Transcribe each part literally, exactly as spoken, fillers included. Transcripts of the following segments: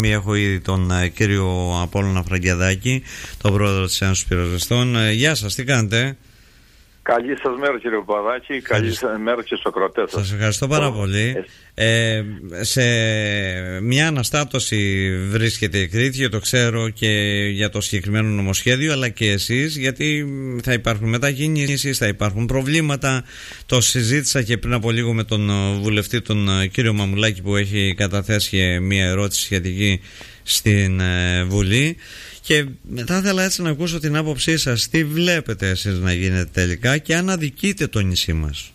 Έχω ήδη τον uh, κύριο Απόλλωνα Φραγκιαδάκη, τον πρόεδρο της Ένωσης Πυροσβεστών. Uh, γεια σας, τι κάνετε? Καλή σας μέρα, κύριε Παπαδάκη. Καλή σας μέρα και στους ακροατές σας. Σας ευχαριστώ πάρα πολύ. Ε, σε μια αναστάτωση βρίσκεται η Κρήτη, το ξέρω, και για το συγκεκριμένο νομοσχέδιο, αλλά και εσείς, γιατί θα υπάρχουν μετακινήσεις, θα υπάρχουν προβλήματα. Το συζήτησα και πριν από λίγο με τον βουλευτή, τον κύριο Μαμουλάκη, που έχει καταθέσει μια ερώτηση σχετική στην ε, Βουλή. Και θα ήθελα έτσι να ακούσω την άποψή σας. Τι βλέπετε εσείς να γίνεται τελικά και αν αδικείτε το νησί μας?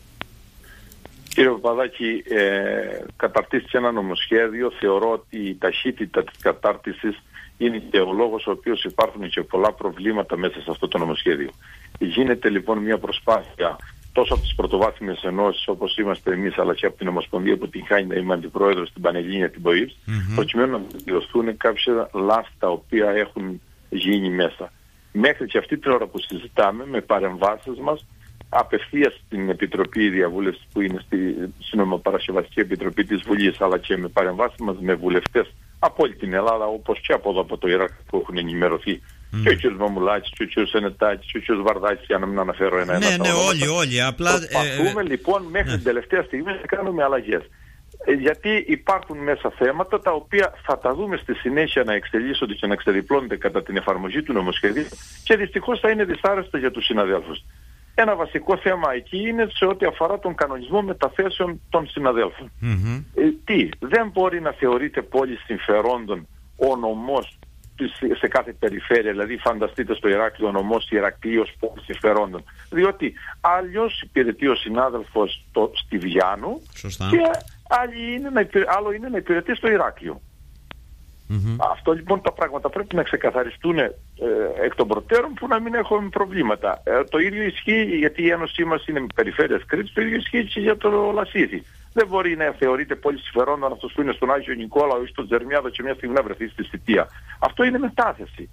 Κύριε Παπαδάκη, ε, καταρτίστηκε ένα νομοσχέδιο. Θεωρώ ότι η ταχύτητα της κατάρτισης είναι και ο λόγος ο οποίος υπάρχουν και πολλά προβλήματα μέσα σε αυτό το νομοσχέδιο. Γίνεται λοιπόν μια προσπάθεια τόσο από τις πρωτοβάθμιες ενώσεις όπως είμαστε εμείς, αλλά και από την Ομοσπονδία που την χάνει να είμαι αντιπρόεδρος στην Πανελλήνια, την ΠΟΗΠΣ, mm-hmm. προκειμένου να βελτιωθούν κάποια λάθη τα οποία έχουν γίνει μέσα. Μέχρι και αυτή την ώρα που συζητάμε, με παρεμβάσεις μας, απευθείας στην Επιτροπή Διαβούλευσης που είναι στη Συνομοπαρασκευαστική Επιτροπή της Βουλής, αλλά και με παρεμβάσεις μας με βουλευτές από όλη την Ελλάδα, όπως και από εδώ από το Ιράκ που έχουν ενημερωθεί. Mm. Και ο κ. Μαμουλάκης, και ο κ. Σενετάκης, και ο κ. Βαρδάκης, για να μην αναφέρω ένα-ένα. Ναι, ναι, όλοι, όλοι. Απλά προσπαθούμε ε, λοιπόν μέχρι ναι. την τελευταία στιγμή να κάνουμε αλλαγές. Ε, γιατί υπάρχουν μέσα θέματα τα οποία θα τα δούμε στη συνέχεια να εξελίσσονται και να εξεδιπλώνονται κατά την εφαρμογή του νομοσχεδίου και δυστυχώς θα είναι δυσάρεστα για τους συναδέλφους. Ένα βασικό θέμα εκεί είναι σε ό,τι αφορά τον κανονισμό μεταθέσεων των συναδέλφων. Mm-hmm. Ε, τι, δεν μπορεί να θεωρείται πόλη συμφερόντων ο νομός σε κάθε περιφέρεια, δηλαδή φανταστείτε στο Ηράκλειο ο νομός Ηρακλείος πόλης συμφερόντων, διότι αλλιώς υπηρετεί ο συνάδελφος το Στιβιάνου. Σωστά. Και άλλη είναι να υπηρε... άλλο είναι να υπηρετεί στο Ηράκλειο. Mm-hmm. Αυτό λοιπόν τα πράγματα πρέπει να ξεκαθαριστούν ε, εκ των προτέρων που να μην έχουμε προβλήματα. Ε, το ίδιο ισχύει γιατί η Ένωσή μας είναι περιφέρειας Κρήτης, το ίδιο ισχύει και για το Λασίθι. Δεν μπορεί να θεωρείται πολύ συμφερόντων αυτός που είναι στον Άγιο Νικόλαο ή στον Τζερμιάδο και μια στιγμή να βρεθεί στη Σιτία. Αυτό είναι μετάθεση.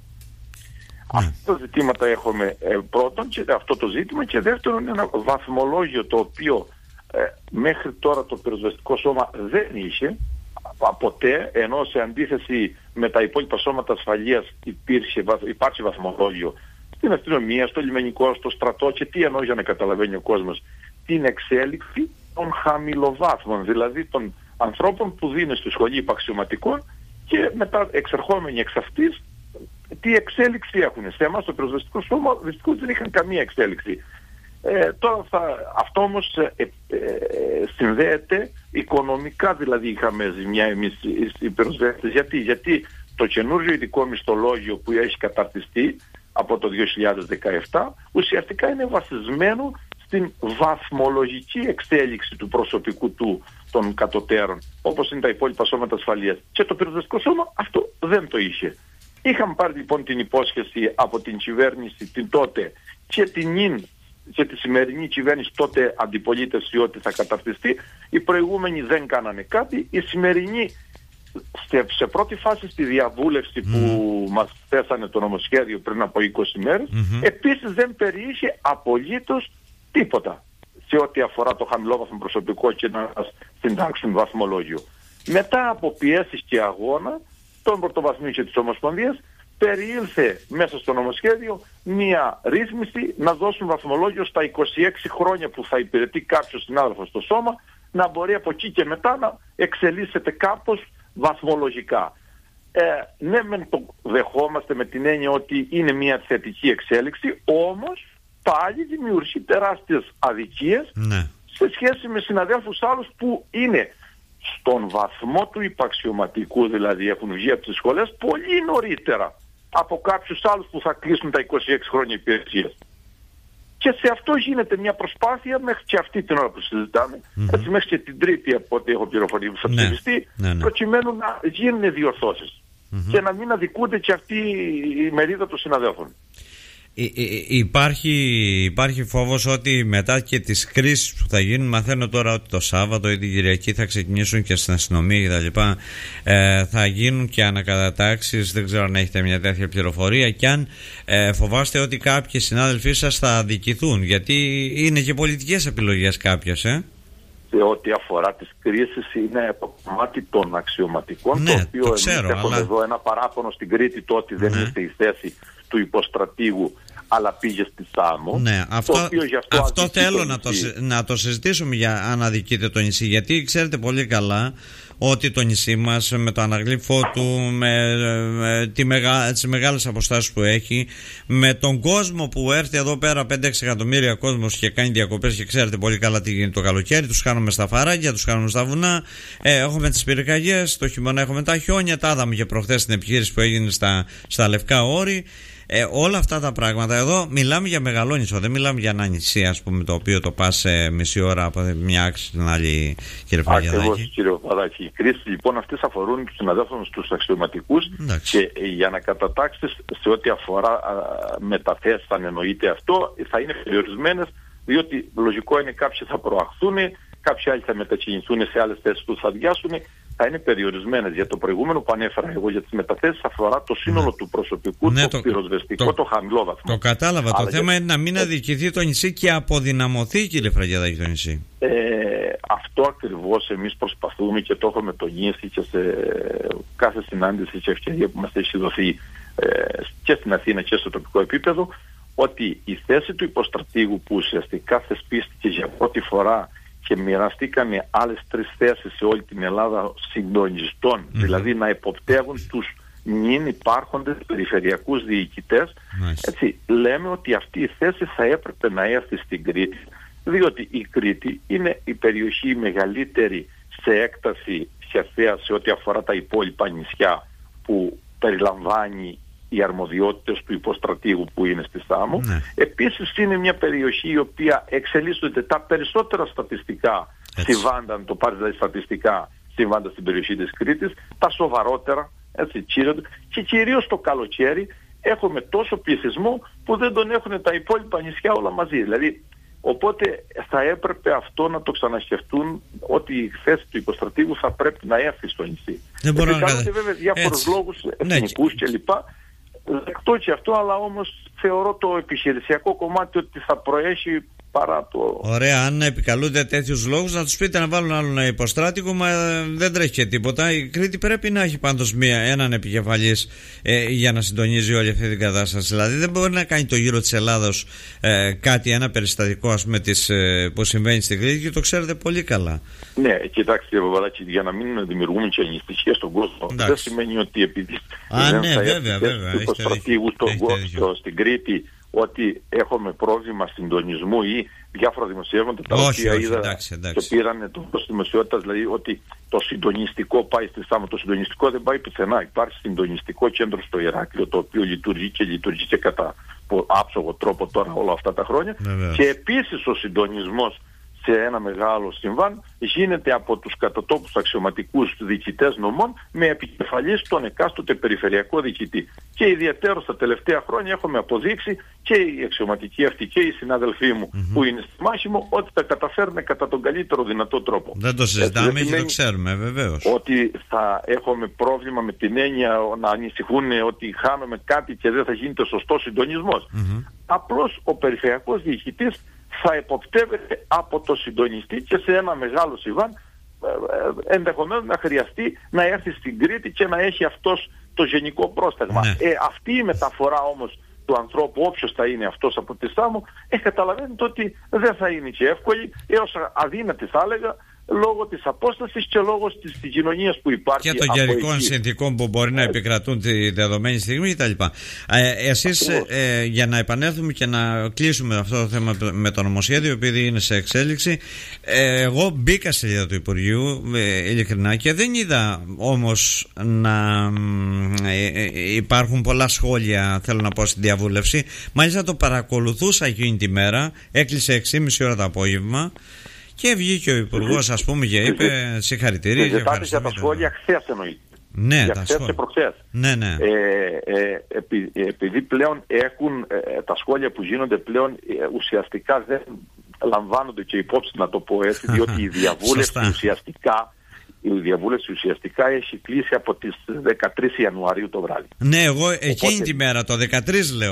Mm. Αυτά τα ζητήματα έχουμε ε, πρώτον, και αυτό το ζήτημα, και δεύτερον ένα βαθμολόγιο το οποίο ε, μέχρι τώρα το πυροσβεστικό σώμα δεν είχε ποτέ, ενώ σε αντίθεση με τα υπόλοιπα σώματα ασφαλείας υπήρχε, υπάρχει βαθμολόγιο στην αστυνομία, στο λιμενικό, στο στρατό, και τι εννοώ για να καταλαβαίνει ο κόσμος, την εξέλιξη των χαμηλοβάθμων, δηλαδή των ανθρώπων που δίνουν στη σχολή υπαξιωματικών και μετά εξερχόμενοι εξ αυτής τι εξέλιξη έχουν. Σε εμάς το πυροσβεστικό σώμα δυστυχώς δεν είχαν καμία εξέλιξη. Ε, τώρα θα, αυτό όμως ε, ε, συνδέεται οικονομικά, δηλαδή είχαμε ζημιά εμείς οι πυροσβέστες. Γιατί, γιατί το καινούριο ειδικό μισθολόγιο που έχει καταρτιστεί από το δύο χιλιάδες δεκαεπτά ουσιαστικά είναι βασισμένο στην βαθμολογική εξέλιξη του προσωπικού του των κατωτέρων, όπως είναι τα υπόλοιπα σώματα ασφαλείας. Και το πυροσβεστικό σώμα αυτό δεν το είχε. Είχαμε πάρει λοιπόν την υπόσχεση από την κυβέρνηση την τότε και την ίν και τη σημερινή κυβέρνηση τότε αντιπολίτευση ότι θα καταρτιστεί. Οι προηγούμενοι δεν κάνανε κάτι. Η σημερινή σε, σε πρώτη φάση στη διαβούλευση mm. που μας θέσανε το νομοσχέδιο πριν από είκοσι μέρες mm-hmm. επίσης δεν περιείχε απολύτως τίποτα σε ό,τι αφορά το χαμηλόβαθμο προσωπικό και να συντάξουν βαθμολόγιο. Μετά από πιέσεις και αγώνα των πρωτοβαθμίων και της Ομοσπονδίας περιήλθε μέσα στο νομοσχέδιο μία ρύθμιση να δώσουν βαθμολόγιο στα είκοσι έξι χρόνια που θα υπηρετεί κάποιος συνάδελφος στο σώμα, να μπορεί από εκεί και μετά να εξελίσσεται κάπως βαθμολογικά. Ε, ναι, μεν το δεχόμαστε με την έννοια ότι είναι μία θετική εξέλιξη, όμως πάλι δημιουργεί τεράστιες αδικίες ναι. σε σχέση με συναδέλφους άλλους που είναι στον βαθμό του υπαξιωματικού, δηλαδή έχουν βγει από τις σχολές πολύ νωρίτερα από κάποιους άλλους που θα κλείσουν τα είκοσι έξι χρόνια υπηρεσίας. Και σε αυτό γίνεται μια προσπάθεια μέχρι και αυτή την ώρα που συζητάμε, mm-hmm. έτσι μέχρι και την Τρίτη από ό,τι έχω πληροφορεί που θα ψηφιστεί, ναι, ναι, ναι. προκειμένου να γίνουν διορθώσεις mm-hmm. και να μην αδικούνται και αυτή η μερίδα των συναδέλφων. Υπάρχει, υπάρχει φόβος ότι μετά και τις κρίσεις που θα γίνουν, μαθαίνω τώρα ότι το Σάββατο ή την Κυριακή θα ξεκινήσουν και στην αστυνομία και τα λοιπά, ε, θα γίνουν και ανακατατάξεις, δεν ξέρω αν έχετε μια τέτοια πληροφορία, και αν ε, φοβάστε ότι κάποιοι συνάδελφοί σας θα αδικηθούν, γιατί είναι και πολιτικές επιλογές κάποιες, ε? σε ό,τι αφορά τις κρίσεις είναι το κομμάτι των αξιωματικών, ναι, το οποίο το ξέρω, εμείς έχουμε αλλά... εδώ ένα παράπονο στην Κρήτη το ότι δεν ναι. είστε η θέση του υποστρατήγου αλλά πήγε στη Σάμο. Ναι, αυτό, το οποίο αυτό, αυτό θέλω να το, να το συζητήσουμε για αν αδικείται το νησί, γιατί ξέρετε πολύ καλά ότι το νησί μας με το αναγλύφο του, με, με τη μεγα, τις μεγάλες αποστάσεις που έχει, με τον κόσμο που έρθει εδώ πέρα, πέντε έξι εκατομμύρια κόσμος και κάνει διακοπές, και ξέρετε πολύ καλά τι γίνεται το καλοκαίρι, τους χάνουμε στα φαράγγια, τους χάνουμε στα βουνά, ε, έχουμε τις πυρκαγιές, το χειμώνα έχουμε τα χιόνια, τα είδαμε και προχθές στην επιχείρηση που έγινε στα, στα Λευκά Όρη. Ε, όλα αυτά τα πράγματα εδώ μιλάμε για μεγαλόνισο, δεν μιλάμε για ένα νησί, ας πούμε, το οποίο το πας σε μισή ώρα από μια άκρη στην άλλη, κύριε Φραγκεδάκη. Ακριβώς, κύριε Παπαδάκη. Οι κρίσεις λοιπόν αυτές αφορούν τους συναδέλφους τους αξιωματικούς. Και για να κατατάξεις σε ό,τι αφορά α, μεταθέσεις, αν εννοείται αυτό, θα είναι περιορισμένες, διότι λογικό είναι κάποιοι θα προαχθούν, κάποιοι άλλοι θα μετακινηθούν σε άλλες θέσεις που θα αδειάσουν. Θα είναι περιορισμένες. Για το προηγούμενο που ανέφερα εγώ για τις μεταθέσεις αφορά το σύνολο ναι. του προσωπικού, ναι, το, το πυροσβεστικό, το, το χαμηλό βαθμό. Το κατάλαβα. Αλλά το θέμα είναι να μην αδικηθεί το νησί και αποδυναμωθεί, κύριε Φραγκεδάκη, το νησί. Ε, αυτό ακριβώς εμείς προσπαθούμε και το έχουμε τονίσει και σε κάθε συνάντηση και ευκαιρία που μας έχει δοθεί ε, και στην Αθήνα και στο τοπικό επίπεδο, ότι η θέση του υποστρατήγου που ουσιαστικά θεσπίστηκε για πρώτη φορά και μοιραστήκανε άλλες τρεις θέσεις σε όλη την Ελλάδα συντονιστών, mm-hmm. δηλαδή να εποπτεύουν τους νυν υπάρχοντες περιφερειακούς διοικητές. Nice. Έτσι, λέμε ότι αυτή η θέση θα έπρεπε να έρθει στην Κρήτη, διότι η Κρήτη είναι η περιοχή μεγαλύτερη σε έκταση σε θέα σε ό,τι αφορά τα υπόλοιπα νησιά που περιλαμβάνει οι αρμοδιότητες του υποστρατήγου που είναι στη Σάμο. Ναι. Επίσης είναι μια περιοχή η οποία εξελίσσονται τα περισσότερα στατιστικά συμβάντα, το πάρει δηλαδή στατιστικά συμβάντα στην περιοχή της Κρήτης, τα σοβαρότερα, έτσι, και κυρίως το καλοκαίρι έχουμε τόσο πληθυσμό που δεν τον έχουν τα υπόλοιπα νησιά όλα μαζί. Δηλαδή, οπότε θα έπρεπε αυτό να το ξανασκεφτούν, ότι η θέση του υποστρατήγου θα πρέπει να έρθει στο νησί. Δεν μπορώ να κάνετε βέβαια διάφορους λόγους εθνικούς ναι. κλπ. Δεκτό και αυτό, αλλά όμως θεωρώ το επιχειρησιακό κομμάτι ότι θα προέχει παρά το... Ωραία, αν επικαλούνται τέτοιους λόγους να τους πείτε να βάλουν άλλον υποστράτηγο, μα δεν τρέχει και τίποτα. Η Κρήτη πρέπει να έχει πάντως μία, έναν επικεφαλής ε, για να συντονίζει όλη αυτή την κατάσταση. Δηλαδή δεν μπορεί να κάνει το γύρο της Ελλάδος ε, κάτι, ένα περιστατικό ας πούμε της, ε, που συμβαίνει στην Κρήτη, και το ξέρετε πολύ καλά. Ναι, κοιτάξτε κύριε Παπαδάκη, για να μην δημιουργούμε και ανησυχία στον κόσμο, εντάξει. δεν σημαίνει ότι επειδή Α, δεν ναι, θα βέβαια, βέβαια, του υποστρατήγου στον κόσμο, στην Κρήτη, ότι έχουμε πρόβλημα συντονισμού ή διάφορα δημοσιεύματα τα όχι, οποία όχι, είδα εντάξει, εντάξει. και πήραν το προς δημοσιότητας, δηλαδή ότι το συντονιστικό πάει στη Σάμο. Το συντονιστικό δεν πάει πουθενά. Υπάρχει συντονιστικό κέντρο στο Ηράκλειο, το οποίο λειτουργεί και λειτουργεί και κατά άψογο τρόπο τώρα όλα αυτά τα χρόνια. Βεβαίως. Και επίσης ο συντονισμός σε ένα μεγάλο συμβάν γίνεται από τους κατατόπους αξιωματικούς διοικητές νομών με επικεφαλής τον εκάστοτε περιφερειακό διοικητή. Και ιδιαίτερα στα τελευταία χρόνια έχουμε αποδείξει και οι αξιωματικοί αυτοί και οι συνάδελφοί μου mm-hmm. που είναι στη μάχη μου ότι τα καταφέρνουν κατά τον καλύτερο δυνατό τρόπο. Δεν το συζητάμε και το ξέρουμε βεβαίως. Ότι θα έχουμε πρόβλημα με την έννοια να ανησυχούν ότι χάνουμε κάτι και δεν θα γίνεται σωστός συντονισμός. Mm-hmm. Απλώς ο περιφερειακός διοικητής θα εποπτεύεται από το συντονιστή και σε ένα μεγάλο συμβάν ενδεχομένως να χρειαστεί να έρθει στην Κρήτη και να έχει αυτός το γενικό πρόσταγμα. Ναι. Ε, αυτή η μεταφορά όμως του ανθρώπου, όποιος θα είναι αυτός από τη Σάμο, ε, καταλαβαίνετε ότι δεν θα είναι και εύκολη, έως αδύνατη θα έλεγα, λόγω της απόστασης και λόγω της κοινωνίας που υπάρχει. Και των καιρικών συνθηκών που μπορεί να επικρατούν τη δεδομένη στιγμή κτλ. Ε, εσείς ε, για να επανέλθουμε και να κλείσουμε αυτό το θέμα με το νομοσχέδιο, επειδή είναι σε εξέλιξη, ε, εγώ μπήκα στη σελίδα του Υπουργείου ε, ειλικρινά και δεν είδα όμως να ε, ε, υπάρχουν πολλά σχόλια, θέλω να πω, στην διαβούλευση. Μάλιστα το παρακολουθούσα εκείνη τη μέρα, έκλεισε έξι και μισή ώρα το απόγευμα. Και βγήκε ο Υπουργός, ας πούμε, και είπε συγχαρητήρια. Ζητάτε για τα σχόλια χθες εννοείται. Ναι, για τα χθες και προχθές. Ναι, ναι. Ε, ε, επει, επειδή πλέον έχουν ε, τα σχόλια που γίνονται πλέον ε, ουσιαστικά δεν λαμβάνονται και υπόψη, να το πω έτσι, διότι η διαβούλευση ουσιαστικά η διαβούλευση ουσιαστικά έχει κλείσει από τις δεκατρείς Ιανουαρίου το βράδυ. Ναι, εγώ εκείνη Οπότε... τη μέρα, το δεκατρείς λέω,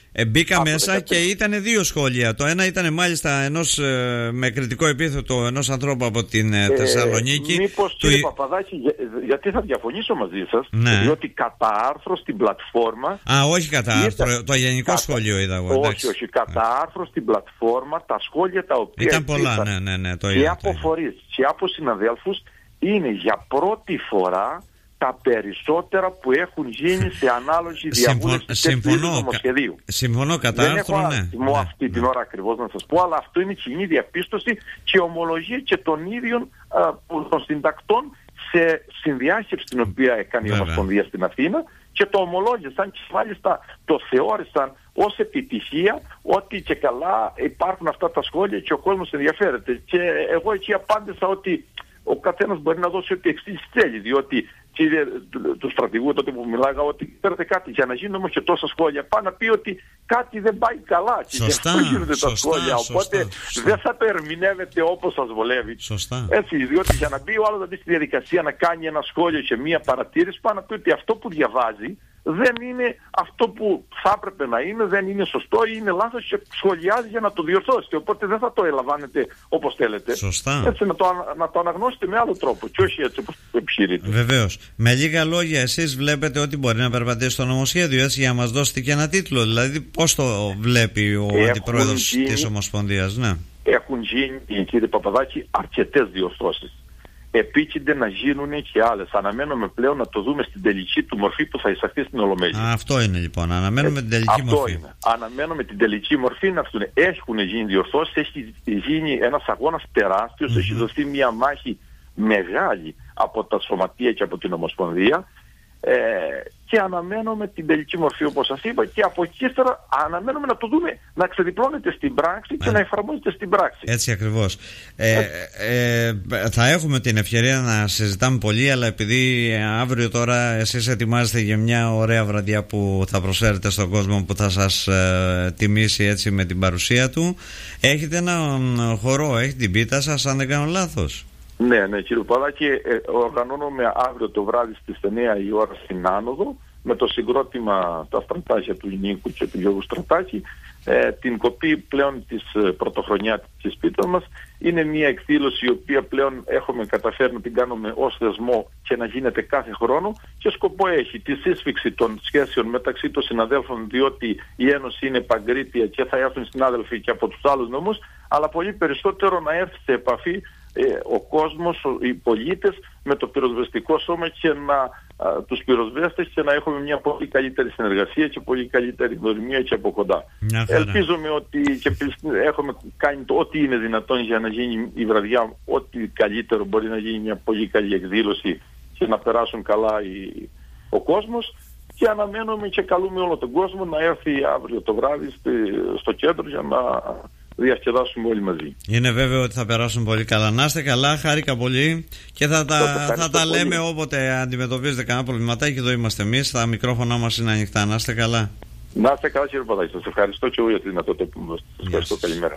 Ε, μπήκα μέσα και ήταν δύο σχόλια. Το ένα ήταν μάλιστα ενός, ε, με κριτικό επίθετο ενός ανθρώπου από την ε, Θεσσαλονίκη. Ε, μήπως του... κύριε Παπαδάκη, για, γιατί θα διαφωνήσω μαζί σας, ναι. διότι κατά άρθρο στην πλατφόρμα... Α, όχι κατά άρθρο, ήταν... το γενικό κατά... σχόλιο είδα εγώ. Όχι, εντάξει. όχι, κατά άρθρο στην πλατφόρμα τα σχόλια τα οποία ήταν πολλά, ναι, ναι, ναι, το είδα, και από φορείς και από συναδέλφους είναι για πρώτη φορά τα περισσότερα που έχουν γίνει σε ανάλογη διαβούλευση του νομοσχεδίου. Συμφωνώ κατά Δεν άρθρο, έχω ναι. αριθμό ναι, αυτή ναι. την ώρα ακριβώς να σας πω, αλλά αυτό είναι κοινή διαπίστωση και ομολογία και των ίδιων α, των συντακτών σε συνδιάσκεψη την οποία έκανε η Ομοσπονδία στην Αθήνα και το ομολόγησαν και μάλιστα το θεώρησαν ως επιτυχία ότι και καλά υπάρχουν αυτά τα σχόλια και ο κόσμος ενδιαφέρεται. Και εγώ εκεί απάντησα ότι ο καθένας μπορεί να δώσει ό,τι εξής θέλει, διότι κύριε του στρατηγού τότε που μιλάγα ότι ξέρετε κάτι, για να γίνουν όμως και τόσα σχόλια πάει να πει ότι κάτι δεν πάει καλά και σωστά, γι' αυτό γίνονται σωστά, τα σχόλια, σωστά, οπότε σωστά. δεν θα το ερμηνεύετε όπως σας βολεύει. Σωστά. Έτσι, διότι για να μπει ο άλλος να μπει στη διαδικασία να κάνει ένα σχόλιο και μία παρατήρηση πάει να πει ότι αυτό που διαβάζει δεν είναι αυτό που θα έπρεπε να είναι, δεν είναι σωστό ή είναι λάθος και σχολιάζει για να το διορθώσετε. Οπότε δεν θα το ελαμβάνετε όπως θέλετε. Σωστά. Έτσι να το, να το αναγνώσετε με άλλο τρόπο και όχι έτσι όπως το επιχειρείτε. Βεβαίως. Με λίγα λόγια, εσείς βλέπετε ότι μπορεί να περπατήσει το νομοσχέδιο, έτσι, για να μας δώσετε και ένα τίτλο. Δηλαδή, πώς το βλέπει ο Έχουν αντιπρόεδρος γίνει, της Ομοσπονδίας, ναι. Έχουν γίνει, κύριε Παπαδάκη, αρκετές διορθώσεις. Επίκυνται να γίνουν και άλλες. Αναμένουμε πλέον να το δούμε στην τελική του μορφή που θα εισαχθεί στην Ολομέλεια. Α, αυτό είναι λοιπόν. Αναμένουμε ε, την τελική αυτό μορφή. Είναι. Αναμένουμε την τελική μορφή να έρθουν. Έχουν γίνει διορθώσεις, έχει γίνει ένας αγώνας τεράστιος, mm-hmm. έχει δοθεί μια μάχη μεγάλη από τα σωματεία και από την Ομοσπονδία. Ε, και αναμένουμε την τελική μορφή όπως σας είπα και από εκεί ύστερα αναμένουμε να το δούμε να ξεδιπλώνεται στην πράξη και ε, να εφαρμόζεται στην πράξη. Έτσι ακριβώς. Ε, ε, ε, θα έχουμε την ευκαιρία να συζητάμε πολύ, αλλά επειδή αύριο τώρα εσείς ετοιμάζεστε για μια ωραία βραδιά που θα προσφέρετε στον κόσμο που θα σας ε, τιμήσει έτσι με την παρουσία του, έχετε ένα χορό, έχετε την πίτα σας αν δεν κάνω λάθος. Ναι, ναι κύριε Παπαδάκη, ε, οργανώνουμε αύριο το βράδυ στις εννιά η ώρα στην Άνοδο με το συγκρότημα τα στρατάκια του Νίκου και του Γιώργου Στρατάκη. Ε, την κοπή πλέον της ε, πρωτοχρονιά της πίτας μας είναι μια εκδήλωση η οποία πλέον έχουμε καταφέρει να την κάνουμε ως θεσμό και να γίνεται κάθε χρόνο και σκοπό έχει τη σύσφυξη των σχέσεων μεταξύ των συναδέλφων, διότι η Ένωση είναι παγκρίτια και θα έρθουν συνάδελφοι και από τους άλλους νόμους, αλλά πολύ περισσότερο να έρθει σε επαφή ε, ο κόσμος, οι πολίτες με το πυροσβεστικό σώμα και να α, τους πυροσβέστες και να έχουμε μια πολύ καλύτερη συνεργασία και πολύ καλύτερη γνωριμία και από κοντά. Ελπίζουμε ότι και έχουμε κάνει το ό,τι είναι δυνατόν για να γίνει η βραδιά, ό,τι καλύτερο μπορεί να γίνει μια πολύ καλή εκδήλωση και να περάσουν καλά οι, ο κόσμος, και αναμένουμε και καλούμε όλο τον κόσμο να έρθει αύριο το βράδυ στο κέντρο για να διασκεδάσουμε όλοι μαζί. Είναι βέβαιο ότι θα περάσουν πολύ καλά. Να είστε καλά, χάρηκα πολύ και θα τα, θα τα λέμε όποτε αντιμετωπίζετε κανένα προβληματάκι. Εδώ είμαστε εμείς, τα μικρόφωνά μας είναι ανοιχτά. Να είστε καλά. Να είστε καλά κύριε Παπαδάκη, σας ευχαριστώ και εγώ για τη δυνατότητα που μου δώσετε. Σας ευχαριστώ, καλημέρα.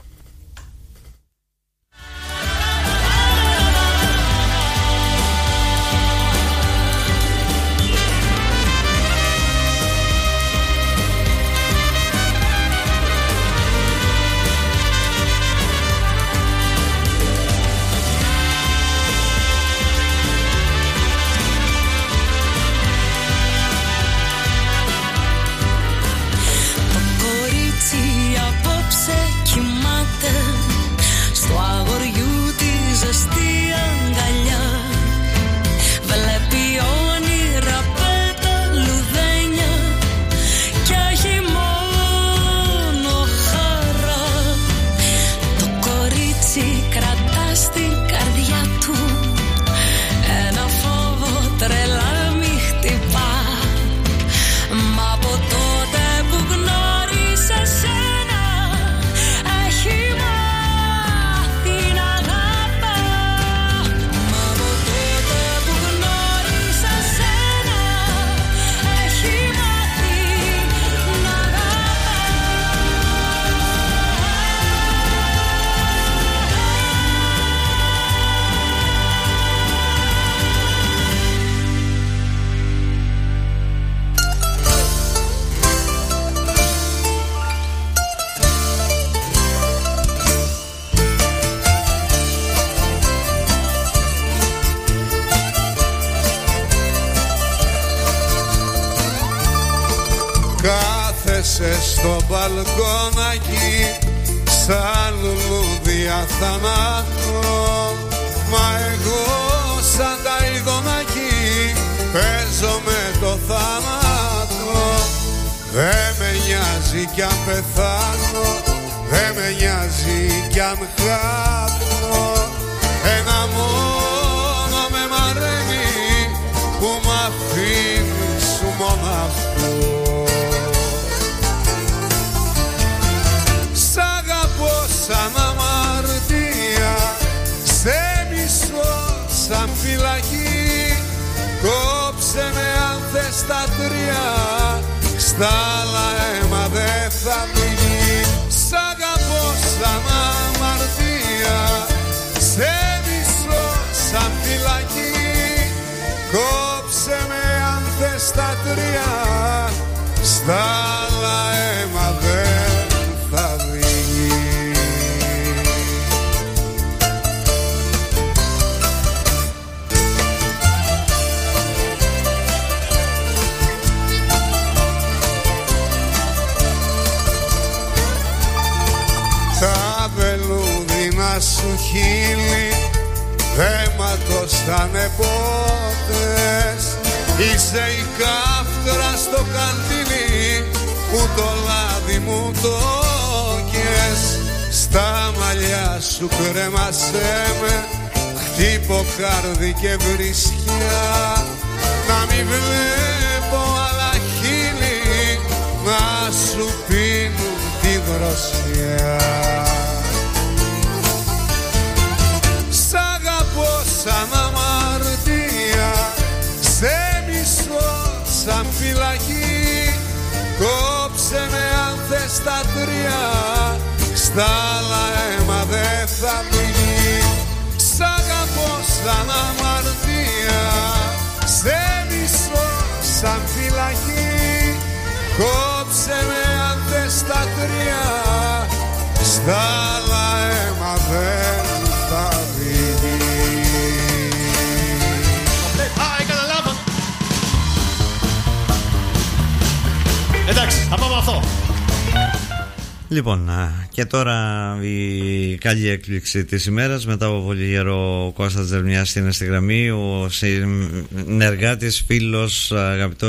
Απόψε κοιμάται Κάθεσαι στο μπαλκόνακι σαν λουλούδι αθανάτο, μα εγώ σαν τα ειδονάκι παίζω με το θάνατο. Δε με νοιάζει κι αν πεθάνω, δε με νοιάζει κι αν χάνω. Ένα μόνο με μαραίνει που μ' αφήνεις σου μοναχό. Σ' αγαπώ σαν αμαρτία, σε μισώ σαν φυλακή. Κόψε με αν θες τα τρία, στα άλλα αίμα δε θα μείνει. Σ' αγαπώ σαν αμαρτία, σε μισώ σαν φυλακή. Κόψε με αν θες τα τρία, στα άλλα αίμα δεν θα μείνει. Τα βελούδινα σου χείλη δε ματώσανε πότες. Είσαι η κάφτρα στο καντίνι που το λάδι μου το κες. Στα μαλλιά σου κρέμασέ με, χτύπω κάρδι και βρισκιά. Να μη βλέπω άλλα χείλη να σου πίνουν τη δροσιά. Σ' αγαπώ σαν αμαρτία, σε μισώ σαν φυλακή. Κόψε με αν θες τα τρία, στα άλλα αίμα δε θα μείνει. Σ' αγαπώ σαν αμαρτία, σε μισώ σαν φυλακή. Κόψε με αν θες τα τρία, στα άλλα αίμα δεν θα μείνει. Α, έκανα λάθος. Εντάξει, θα πάμε αυτό. Λοιπόν, και τώρα η καλή έκπληξη της ημέρας. Μετά από πολύ καιρό ο Κώστας Δερμιάς είναι στη γραμμή, ο συνεργάτης, φίλος, αγαπητός